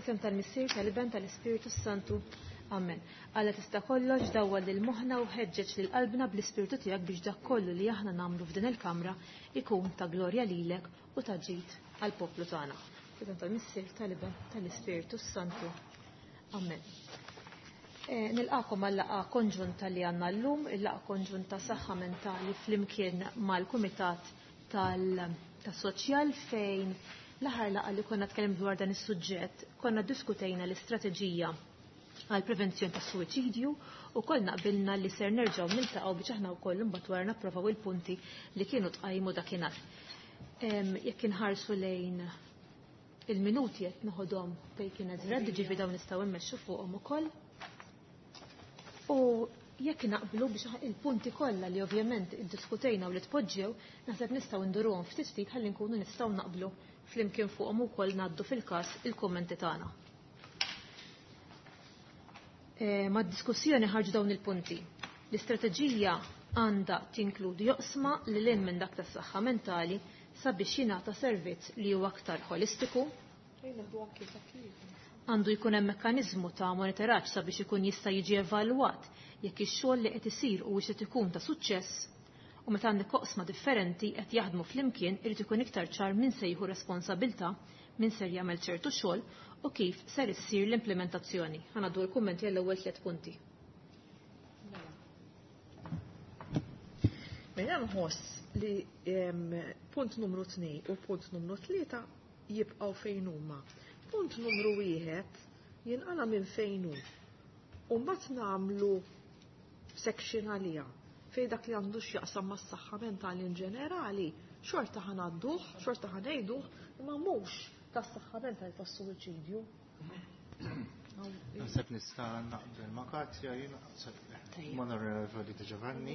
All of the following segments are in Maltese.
Fisem tal-Missier tal-Iben tal-Ispiritu Santu. Amen. Alla tista' kollox dawwa lil moħħna u ħeġġeġ lil qalbna bl-Ispiritu tiegħek biex dak kollu li aħna nagħmlu f'din il-kamra ikun ta' glorja lilek u ta' ġid għall-poplu tagħna. Fisem tal-Missier tal-Iben tal-Ispiritu Santu. Amen. Nilqakom għal laqgħa konġunta li għandna llum, il-laqgħa konġunta saħħa mentali flimkien mal-Kumitat tas-Soċjal fejn l-aħħar laqgħa li konna tkellem dwar dan is-suġġett konna ddiskutejna l-istrateġija għal prevenzjoni tas-suwiċidju u kollna qbilna li ser nerġgħu niltaqgħu biex aħna wkoll imbagħad wara napprovaw il-punti li kienu tqajmu dakinhar. Jekk inħarsu lejn il-minuti qed noħodhom bejn kienet red ġifi dawn nistgħu immexxu fuqhom ukoll. U jekk naqblu biex il-punti kollha li ovvjament iddiskutejna u li tpoġġew naħseb nistgħu nduruhom ftit ftit ħalli nkunu nistgħu naqblu flimkien fuqhom ukoll ngħaddu fil-każ il-kummenti tagħna. Mad-diskussjoni ħarġu dawn il-punti. L-istrateġija għandha tinkludi joqsma li lejn minn dak tas-saħħa mentali sabiex jingħata servizz li huwa aktar holistiku. Għandu jkun hemm mekkaniżmu ta' monitoraġġ sabiex ikun jista' jiġi evalwat jekk ix-xogħol li qed isir u qed ikun ta' suċċess. U meta għandek oqsma differenti qed jaħdmu flimkien irid ikun iktar ċar min se jieħu responsabilità, min ser jagħmel ċertu xogħol u kif ser issir l-implementazzjoni. Ħanaddu l-kummenti għall-ewwel 3 punti. Mela nħoss li punt numru 2 u punt numru 3 jibqgħu fejn huma. Punt numru 1 jinqala minn fejn hu. U mbagħad nagħmlu section għalija fejn dak li għandu x'jaqsam mas-saħħa mentali in ġenerali, xorta ħanadduh, xorta ħanejduh, imma mhux tas-saħħa mentali tas-suwiċidju. Naħseb nista' naqbel ma' Katja jien Onorevoli De Giovanni.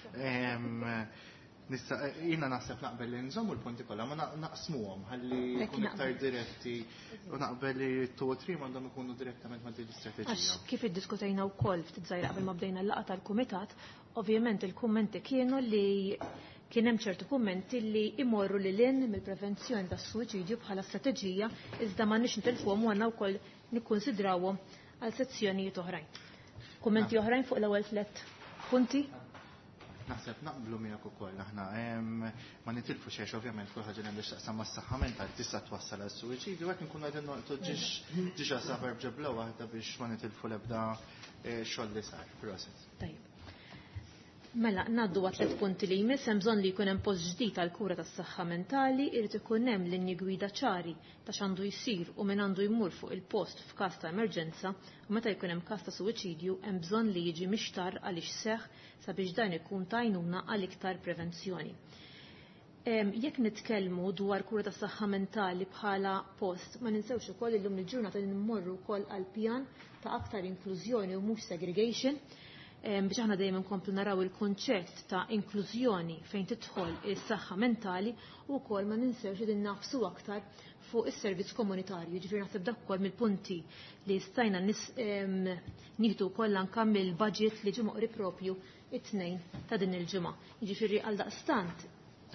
Jiena naħseb naqbel li nżommu l-punti kollha ma naqsmuhom ħalli jkunu iktar diretti u naqbel li 2 u 3 m'għandhom ikunu direttament ma' din l-istrateġija. Kif iddiskutejna wkoll ftit żgħira qabel ma bdejna l-laqgħa tal-kumitat, ovvjament il-kummenti kienu li kien hemm ċertu kummenti li imorru lil hinn mill-prevenzjoni tas-suwiċidju bħala strateġija iżda m'għandniex nitilfuhom u għandna wkoll nikkunsidrawhom għal sezzjonijiet oħrajn. Kummenti oħrajn fuq l-ewwel 3 punti? Naħseb naqblu miegħek ukoll aħna ma nitilfu xejn ovvjament kull ħaġa li għandha x'taqsam mas-saħħa mentali tista' twassal għas-suwiċidju hekk inkunu qegħdin noqgħdu ġiex saħar ġebla waħda biex ma nitilfu l-ebda xogħol li sar. Proset. Tajjeb. Mela, ngħaddu għat 3 punti li jmiss hemm bżonn li jkun hemm post ġdid għall-kura tas-saħħa mentali, irid ikun hemm linji gwida ċari ta' x'għandu jsir u min għandu jmur fuq il-post f'każ ta' emerġenza u meta jkun hemm każ ta' suwiċidju hemm bżonn li jiġi mixtar għaliex seħħ sabiex dan ikun ta' għajnuna għal iktar prevenzjoni. Jekk nitkellmu dwar kura tas-saħħa mentali bħala post, ma ninsewx ukoll illum il-ġurnata li nmorru wkoll għal pjan ta' aktar inklużjoni u mhux segregation. Biex aħna dejjem inkomplu naraw il-konċett ta' inklużjoni fejn tidħol is-saħħa mentali u wkoll ma ninsewx li nafsu aktar fuq is-servizz komunitarju. Ġifieri naħseb dak ukoll mill-punti li stajna nieħdu wkoll anke mill-budget li ġie moqri propju it-tnejn ta' din il-ġimgħa. Jiġifieri għal daqstant.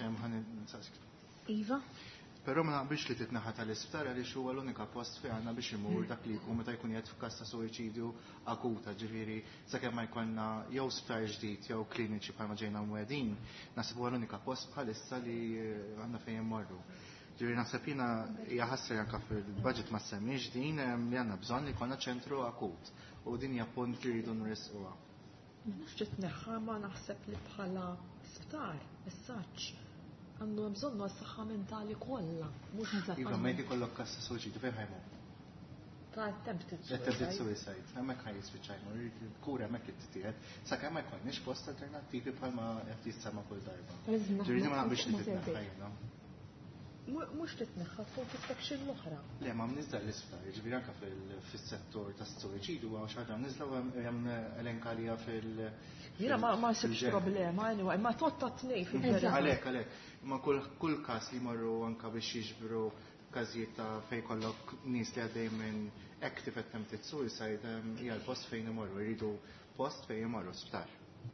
Iva? Però ma naqbilx li titnaħa tal-isptar għaliex huwa l-unika post fejn għandna biex imur dak li jkun meta jkun jgħid f'każ ta' suwiċidju akuta, ġifieri sakemm ma jkollna jew sptar ġdid jew kliniċi bħalma ġejna mwedin, naħseb huwa l-unika post bħalissa li għandna fejn immorru. Ġifieri naħseb jiena hija ħasra anke fil-budget ma semmix din li għandna bżonn li jkollna ċentru akut u din hija punt li rridu nrisquha. Mhux titneħħa ma naħseb li bħala sptar, messaġġ għandu bżonnu għas-saħħa mentali kollha. Iva, ma jdi kollok każ ta' suwiċidju fejn ħajmu? Ta' attempted suicide. Hemmhekk ħaj jispiċċajnu, kura hemmhekk ittieħed sakemm ma jkollniex post alternattivi bħalma qed jissema kull darba. Ġifieri ma naqbilx li titneħħa. Mhux titneħħa tkun fis-section l-oħra. Le ma mniżda l-isptar, ġifieri anke fis-settur tas-suwiċidju huwa xi ħaġa niżlew hemm elenkalija fil- Jiena ma sibx problema, ma totta tnej fil-verità. Għalhekk. Ma kull każ li morru anke biex jiġbru każijiet ta' fejn kollok nies li għaddej minn active attempted suicide hija l-post fejn imorru, jridu post fejn imorru sptar.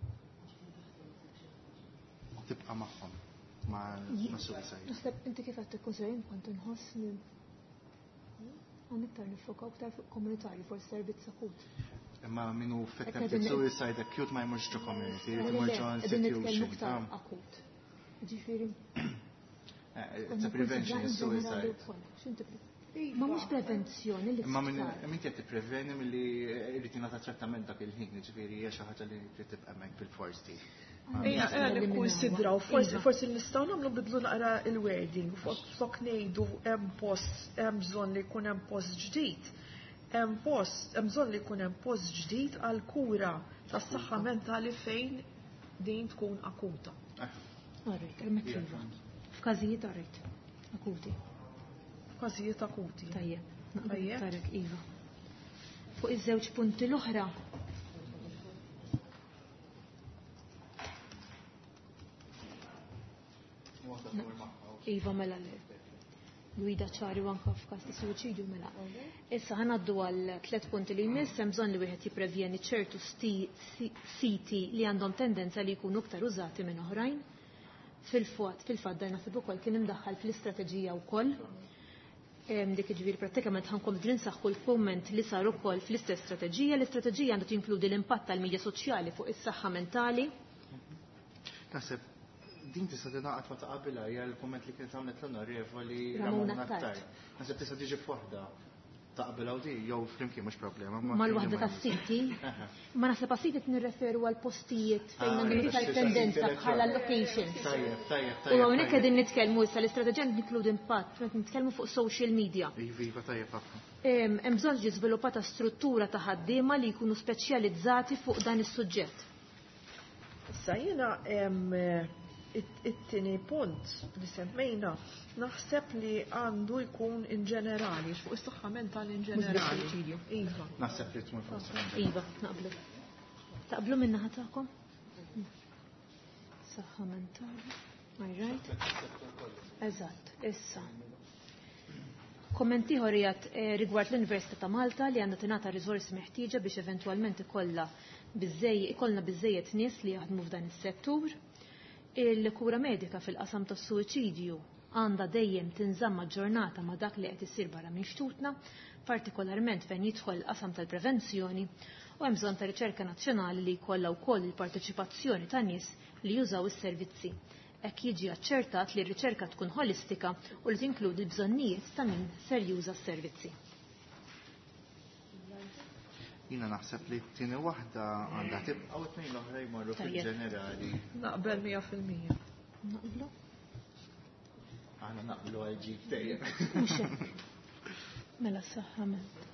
Tibqa' magħhom ma' suicide. Naħseb inti kif qed tikkunsidra kont inħoss li Għandiktar nifokaw ktar fuq komunitarju, forsi servizz akut. Imma minnu fit-tempted suicide acute ma jmurx ġo community, jmurx ġo institution. Akut. Ġifieri. It's a prevention is suicide. Ma mhux prevenzjoni li Ma min qed tippreveni milli jrid jingħata trattament dak il-ħin, ġifieri hija xi ħaġa li trid tibqa' hemmhekk fil-forsi. Nikkunsidraw, forsi nistgħu nagħmlu bidlu naqra il-wording, flok ngħidu hemm bżonn li jkun hemm post ġdid. Hemm bżonn li jkun hemm post ġdid għal kura tas-saħħa mentali fejn din tkun akuta. Arrejt, il-mettiva. F'każijiet arrejt, akuti. F'każijiet akuti. Tajjeb, tarek iva. Fuq iż-żewġ punti l-oħra. Iva mela gwida ċari u anka f'każ ta' suwiċidju mela. Issa ħanaddu għal 3 punti li jmiss hemm bżonn li wieħed jipprevjeni ċertu siti li għandhom tendenza li jkunu aktar użati minn oħrajn. Fil-fatt dan naħseb ukoll kien imdaħħal fl-istrateġija wkoll. Dik iġifieri prattikament ħankomplu nsaħħu l-kumment li sar ukoll fl-istess strateġija. L-istrateġija għandha tinkludi l-impatt tal-midja soċjali fuq is-saħħa mentali. Naħseb din tista' tingħaqad ma taqabilha hija l-kumment li kien għamlet l-onorevoli Ramona Aktar. Naħseb tista' tiġi f'waħda taqbilha u di jew flimkien mhux problema. Mal-waħda tas-siti. Ma naħseb għas-siti nirreferu għal postijiet fejn għandhom iktar tendenza bħala locations. Tajjeb. U hawnhekk qegħdin nitkellmu issa l-istrateġija tinkludi impatt, nitkellmu fuq social media. Iva tajjeb ħafna. Hemm bżonn ġi żviluppata struttura ta' ħaddiema li jkunu speċjalizzati fuq dan is-suġġett. Issa jiena it-tieni punt li semmejna naħseb li għandu jkun in ġenerali, fuq is-saħħa mentali in ġenerali. Iva. Naħseb li tmur fuq. Iva, naqblu. Taqblu minna ħatakom? Saħħa mentali. All right. Eżatt, issa. Kommenti ħorijat rigward l-Università ta' Malta li għandha tingħata riżorsi meħtieġa biex eventwalment ikollna biżejjed nies li jaħdmu f'dan is-settur. Il-kura medika fil-qasam tas-suwiċidju għandha dejjem tinżamma ġurnata ma' dak li qed isir barra minn xtutna, partikolarment fejn jidħol il-qasam tal-prevenzjoni, u hemm bżonn ta' riċerka nazzjonali li jkollha wkoll il-parteċipazzjoni ta' nies li jużaw is-servizzi. Hekk jiġi aċċertat li r-riċerka tkun holistika u li tinkludi bżonnijiet ta' min ser juża s-servizzi. Jina naħseb li t-tieni waħda għandha tibqa' u t-tnejn l-oħra jmorru fil-ġenerali. Naqbel 100%. Naqblu? Aħna naqblu għal ġid tejjeb. Mhux hekk. Mela saħħa ment.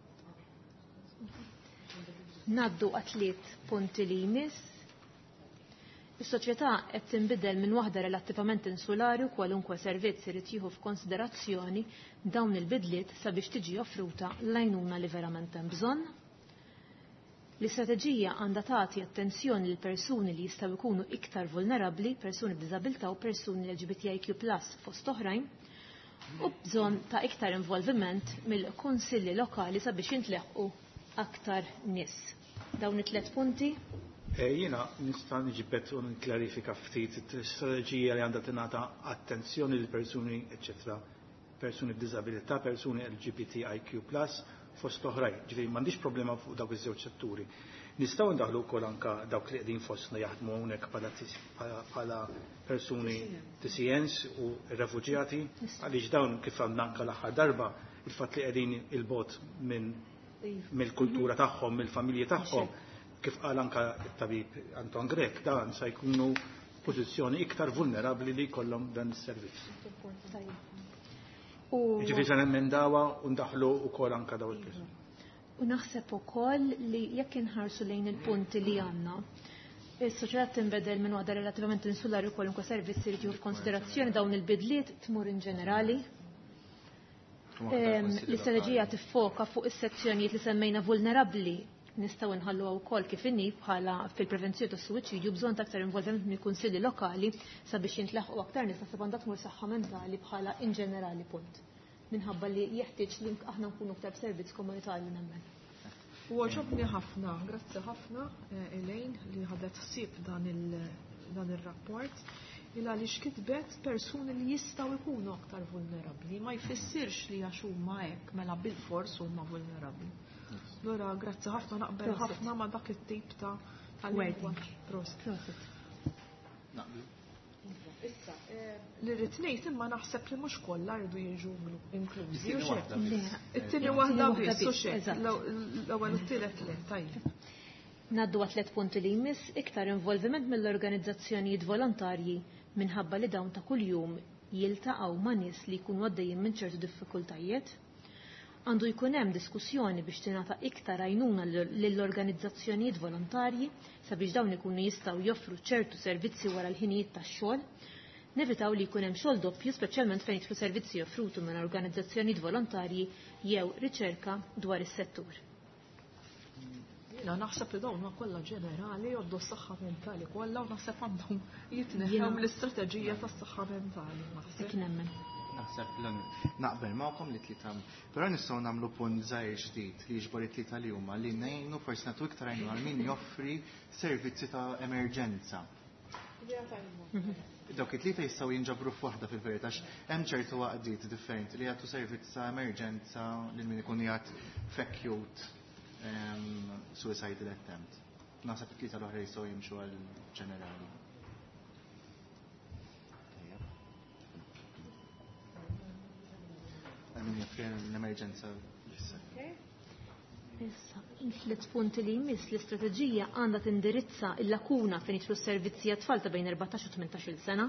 Naddu għat-tliet punti li jmiss. Is-soċjetà qed tinbidel minn waħda relattivament insulari u kwalunkwe servizz irid jieħu f'konsiderazzjoni dawn il-bidliet sabiex tiġi offruta l-għajnuna li verament hemm bżonn. L-istrateġija għandha tagħti attenzjoni lil persuni li jistgħu jkunu iktar vulnerabbli, persuni b'diżabilità u persuni LGBTIQ+ fost oħrajn, u bżonn ta' iktar involviment mill-kunsilli lokali sabiex jintleħqu aktar nies. Dawn it-tliet punti. Jiena nista' niġibet u nklarifika ftit it-strateġija li għandha tingħata attenzjoni lil persuni eċetera, persuni b'diżabilità, persuni LGBTIQ+, fost oħrajn. Ġifieri m'għandix problema fuq dawk iż-żewġ setturi. Nistgħu ndaħlu wkoll anke dawk li qegħdin fostna jaħdmu hawnhekk bħala persuni TCNs u refuġjati għaliex dawn kif għandna anke l-aħħar darba il-fatt li qegħdin il-bot mill-kultura tagħhom, mill-familji tagħhom, kif qal anke it-tabib Anton Grek, dan se jkunu pożizzjoni iktar vulnerabbli li jkollhom dan is-servizz. Ġifieri se nemmendawa u ndaħlu wkoll anke dawn il-persuni. U naħseb ukoll li jekk inħarsu lejn il-punti li għandna, is-soċjetà tinbedel minn waħda relattivament insulari u kwalunkwe servizz irid jieħu f'konsiderazzjoni dawn il-bidliet tmur in ġenerali. L-istrateġija tiffoka fuq is-sezzjonijiet li semmejna vulnerabbli nistgħu nħalluha wkoll kif inni bħala fil-prevenzjoni tas-suwiċidju bżonn ta' aktar involviment mill-kunsilli lokali sabiex jintlaħqu aktar nies naħseb għandha tmur saħħa mentali bħala in ġenerali punt. Minħabba li jeħtieġ li aħna nkunu aktar servizz komunitarju nemmen. U ġobni ħafna, grazzi ħafna Elaine li ħadet ħsieb dan ir-rapport. għaliex kitbet persuni li jistgħu jkunu aktar vulnerabbli, ma jfissirx li għax huma hekk mela bil-fors huma vulnerabbli. Allura grazzi ħafna naqbel ħafna ma' dak it-tip tal-lingwaġġ. Prost. Issa, li rrid ngħid imma naħseb li mhux kollha rridu jiġu inklużi. It-tieni waħda biss u xejn. L-ewwel u t-tielet le, tajjeb. Naddu għat 3 punti li jmiss iktar involviment mill-organizzazzjonijiet volontarji minħabba li dawn ta' kuljum jiltaqgħu ma' nies li jkunu għaddejjin minn ċertu diffikultajiet. Għandu jkun hemm diskussjoni biex tingħata iktar għajnuna lill-organizzazzjonijiet volontarji sabiex dawn ikunu jistgħu joffru ċertu servizzi wara l-ħinijiet tax-xogħol. Nevitaw li jkun hemm xogħol doppju speċjalment fejn jidħlu servizzi offruti minn organizzazzjonijiet volontarji jew riċerka dwar is-settur. Jiena naħseb li dawn kollha ġenerali jgħoddu s-saħħa mentali kollha u naħseb għandhom jitneħħew mill-istrateġija tas-saħħa mentali. Naħseb naqbel magħkom li tlitam, però nistgħu nagħmlu punt żgħir ġdid li jiġbor it-tlieta li huma li ngħinu forsi nagħtu iktar għajnu għal min joffri servizzi ta' emerġenza. Dawk it-tlieta jistgħu jinġabru f'waħda fil-verità hemm ċertu waqdiet differenti li jagħtu servizz ta' emerġenza lil min ikun jagħt f'acute suicidal attempt. Naħseb it-tlieta l-oħra jistgħu jimxu għal ġenerali. L-emerġenza issa. Issa, 3 punti li jmiss l-istrateġija għandha tindirizza l-lakuna fejn jidħlu s-servizzi għat-tfal ta' bejn 14 u 18 sena.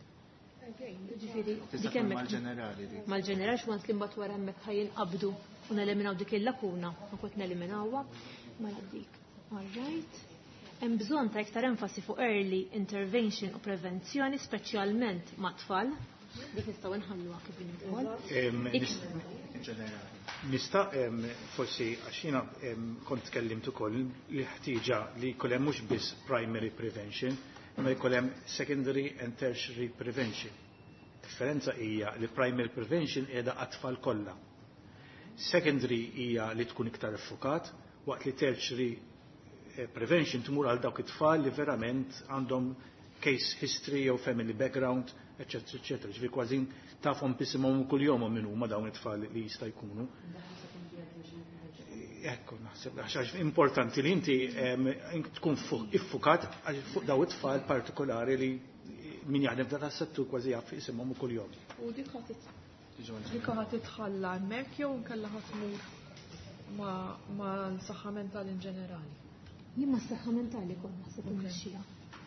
Mal-ġenerali. Mal-ġenerali x'want li mbagħad wara hemmhekk ħajinqabdu u neliminaw dik il-lakuna u kont neliminawha mela dik. All right. Hemm bżonn ta' iktar enfasi fuq early intervention u prevenzjoni speċjalment ma' tfal. Dik nistgħu nħalluha kif inhi. Nista' forsi għax jiena kont tkellimt ukoll li ħtieġa li jkun hemm mhux biss primary prevention, imma jkun hemm secondary and tertiary prevention. Differenza hija li primary prevention qiegħda għat-tfal kollha. Secondary hija li tkun iktar effukat, waqt li tertiary prevention tmur għal dawk it-tfal li verament għandhom case history jew family background, eccetera, eccetera. Ġifi kważi tafhom bisimhom kuljum minn huma dawn it-tfal li jista' jkunu. Ekku, naħseb għax importanti li inti tkun iffukat fuq daw it-tfal partikolari li min jaħdem f'dan is-settur kważi jaf isimhom kuljum. U dik ħadd titħalla hemmhekk jew nkella ħadd tmur ma' l-saħħa mentali in ġenerali. Jien ma' s-saħħa mentali kont naħseb immexxija.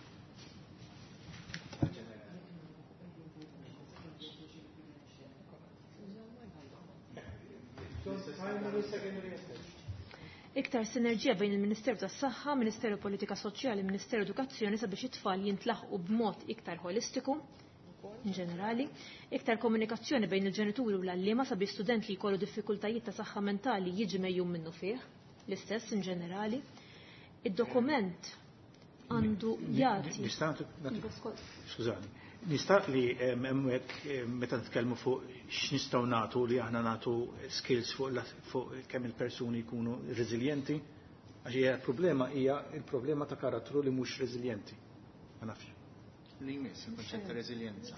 Iktar sinerġija bejn il-Ministeru tas-Saħħa, Ministeru Politika Soċjali, Ministeru Edukazzjoni sabiex it-tfal jintlaħqu b'mod iktar holistiku in ġenerali, iktar komunikazzjoni bejn il-ġenituri u l-allima sabiex student li jkollu diffikultajiet ta' saħħa mentali jiġi mejjum minnu fih, l-istess in ġenerali. Id-dokument għandu jagħti. Skużani. Nista' li hemmhekk meta nitkellmu fuq x'nistgħu nagħtu li aħna nagħtu skills fuq kemm il-persuni jkunu reżiljenti, għax hija l-problema hija il-problema ta' karattru li mhux reżiljenti. Ma nafx. Li jmiss il-konċett ta' reżiljenza.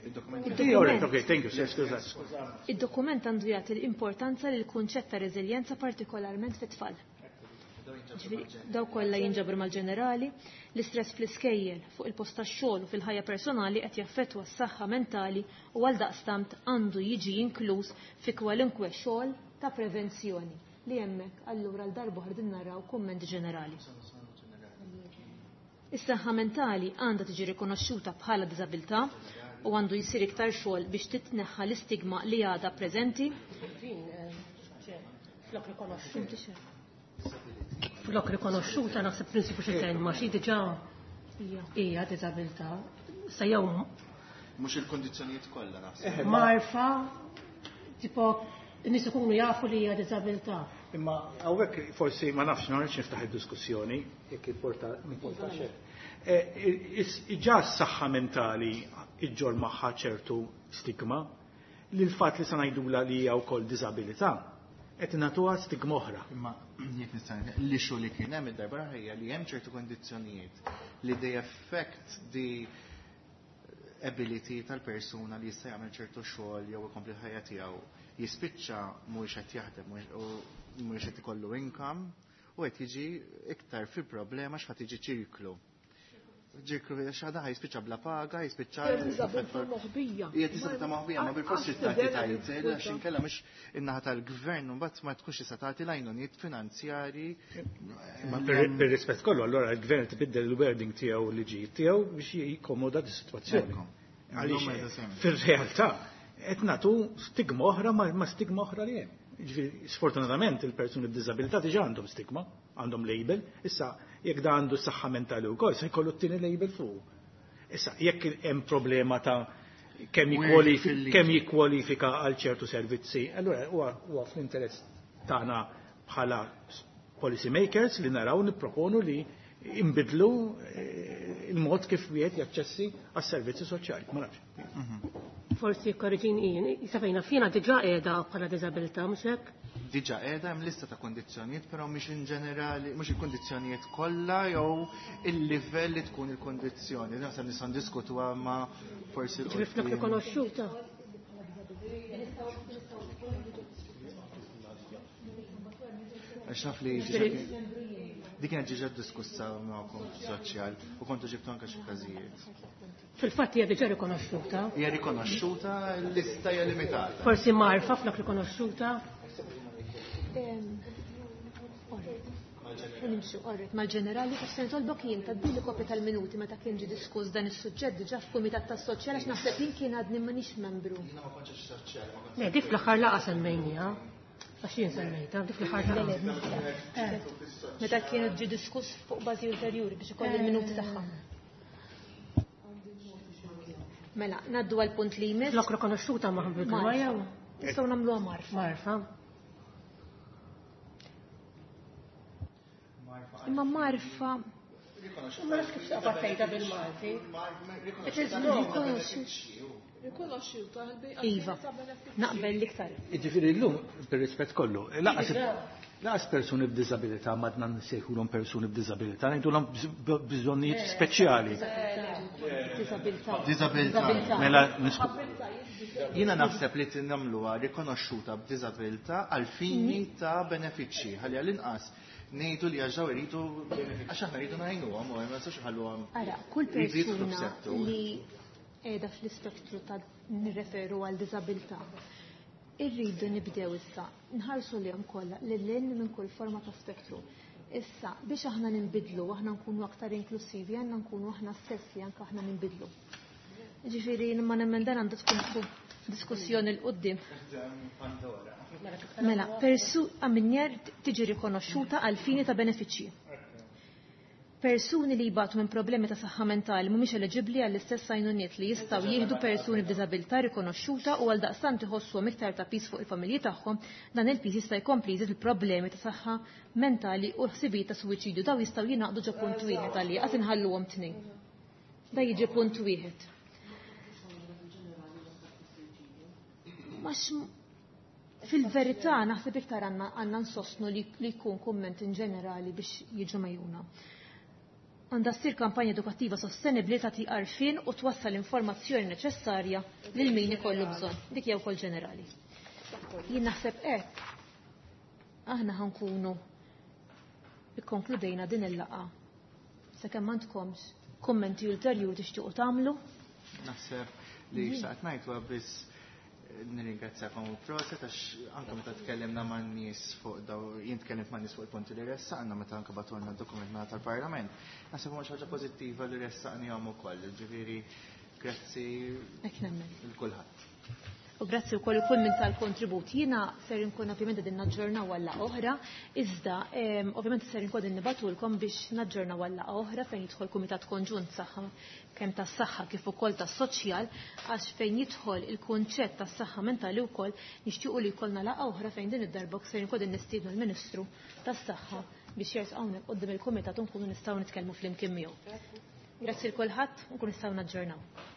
Id-dokument għandu jagħti l-importanza lil kunċett ta' reżiljenza partikolarment fit-tfal. Daw kollha jinġabru mal-ġenerali, l-istress fl-iskejjel fuq il-post tax-xogħol u fil-ħajja personali qed jaffettwa s-saħħa mentali u għal daqstant għandu jiġi inkluż fi kwalinkwe xogħol ta' prevenzjoni li hemmhekk allura l-darba ħardin naraw kumment ġenerali. Is-saħħa mentali għandha tiġi rikonoxxuta bħala diżabilità u għandu jsir iktar xogħol biex titneħħa l-istigma li għadha preżenti. Flok rikonoxxuta naħseb prinċipju xejn ma xi diġà hija diżabilità. Sa jew mhux il-kondizzjonijiet kollha naħseb. Marfa tipo n-nies ikunu jafu li hija diżabilità. Imma hawnhekk forsi ma nafx nagħmilx niftaħ id-diskussjoni jekk importa xejn. Iġà s-saħħa mentali iġġor magħha ċertu stigma li l-fatt li se ngħidula li hija wkoll diżabilità qed nagħtuha stigma oħra. Imma jekk nista' li xogħol li kien hemm id-darba ħejja li hemm ċertu kondizzjonijiet li they affect the ability tal-persuna li jista' jagħmel ċertu xogħol jew ikompli ħajja tiegħu jispiċċa mhuwiex qed jaħdem u mhuwiex qed ikollu income u qed jiġi iktar fi problema x'ħadd jiġi ċirklu. Ġirklu x'għada jispiċċa bla paga, jispiċċa Disabilità moħbija. hija disabilità moħbija ma bil-forsi tagħti tajt għax inkella mhux in-naħa tal-gvern u mbagħad ma tkunx tista' tagħti l-għajnuniet finanzjarji. Ma per-rispett kollu, allora l-gvern tibiddel il-wording tiegħu l-liġijiet tiegħu biex jikkomoda d-sitwazzjoni. Għaliex fir-realtà qed nagħtu stigma oħra ma stigma oħra li hemm. Sfortunatament il-persuni b'diżabilità diġà għandhom stigma, għandhom label, issa jekk da għandu s-saħħa mentali wkoll se jkollu t-tieni label fuq. Issa jekk hemm problema ta' kemm jikkwalifika għal ċertu servizzi, allura huwa fl-interess tagħna bħala policy makers li naraw nipproponu li imbidlu il-mod kif wieħed jaċċessi għas-servizzi soċjali. Ma nafx. Forsi korriġin jisafajna fina diġa qiegħda bħala diżabilità mhux hekk? Diġà qiegħda hemm lista ta' kondizzjonijiet, però mhux in ġenerali, mhux il-kondizzjonijiet kollha jew il-livell li tkun il-kondizzjoni. Naħseb nistgħu ndiskutuha ma' forsi Ġifna rikonoxxuta. Għax naf li dik kienet ġiġa diskussa magħkom soċjal u kontu ġibtu anke xi każijiet. Fil-fatt hija diġà rikonoxxuta. Hija rikonoxxuta, l-lista hija limitata. Forsi marfa flok rikonoxxuta. Nimxu qorret mal-ġenerali ta' sen tolbok jien taddili kopja tal-minuti meta kien ġi diskuss dan is-suġġett diġà f'kumitat tas-soċjal għax naħseb jien kien għadni m'għandix membru. Ne, dik fl-aħħar laqgħa semmejniha. Għax jien semmejta, dik fl-aħħar laqgħa. Meta kien ġi diskuss fuq bażi ulterjuri biex ikolli l-minuti tagħha. Mela, naddu għal punt li jmiss. Flok rikonoxxuta ma ħambidluha jew? Nistgħu nagħmluha marfa. Marfa. Imma marfa. Ma nafx kif qabattejta bil-Malti. Rikonoxxuta. Iva, naqbel l-iktar. Jiġifieri llum per-rispett kollu, laqas persuni b'diżabilità madna nsejħulhom persuni b'diżabilità, ngħidulhom bżonnijiet speċjali. Disabilità. Mela jiena naħseb li tinagħmluha rikonoxxuta b'diżabilità għal fini ta' benefiċċji ħalli għall-inqas ngħidu li għaxaw iridu għax aħna rridu ngħinuhom u ma nistgħux ħalluhom. Ara, kull persuna li qiegħda fl-ispektru ta' nirreferu għal diżabilità. Irridu nibdew issa nħarsu lihom kollha lil minn kull forma ta' spektru. Issa biex aħna ninbidlu, aħna nkunu aktar inklusivi, għandna nkunu aħna stessi anke aħna ninbidlu. Ġifieri ma nemmen dan għandha tkun diskussjoni l-qudiem. Mela, għamminjer tiġi rikonoxxuta għal fini ta' benefiċċji. Persuni li jibatu minn problemi ta' saħħa mentali mhumiex eliġibbli għall-istess għajnuniet li jistgħu jieħdu persuni b'diżabilità rikonoxxuta u għal daqstant iħossuhom iktar ta' pis fuq il-familji tagħhom, dan il-pis jista' jkompli jżid il-problemi ta' saħħa mentali u ħsibijiet ta' suwiċidju daw jistgħu jingħaqdu ġo punt wieħed għalli qatt inħalluhom tnejn. Da jiġi punt wieħed. Fil-verità naħseb iktar għandna nsostnu li jkun kumment in ġenerali biex jiġu mejjuna. Għandha ssir kampanja edukattiva sostenibbli tagħti għarfien u twassal informazzjoni neċessarja lil min ikollu bżonn. Dik jew ukoll ġenerali. Jien naħseb hekk aħna ħankunu ikkonkludejna din il-laqgħa. Sakemm m'għandkomx kummenti ulterjuri tixtiequ tagħmlu. Naħseb li xtaqt ngħid biss nirringrazzjakom u proset għax anke meta tkellimna man nies fuq jien tkellimt man nies fuq il-punti li ressaqna meta anke batulna d-dokument tal-Parlament. Naħseb huma xi ħaġa pożittiva li ressaqnihom ukoll, ġifieri grazzi l-kulħadd. U grazzi wkoll ukoll minn tal-kontribut. Jiena ser inkun ovvjament din naġġornaw għal laqgħa oħra, iżda ovvjament ser inkun nibatulkom biex naġġornaw għal laqgħa oħra fejn jidħol kumitat konġunt saħħa kemm tas-saħħa kif ukoll tas-soċjal għax fejn jidħol il-kunċett tas-saħħa mentali wkoll nixtiequ li jkollna laqgħa oħra fejn din id-darba ser inkun nistiednu l-Ministru tas-Saħħa biex jersqgħu qudiem il-kumitat u nkunu nistgħu nitkellmu flimkien miegħu. Grazzi l kulħadd u nkunu nistgħu naġġornaw.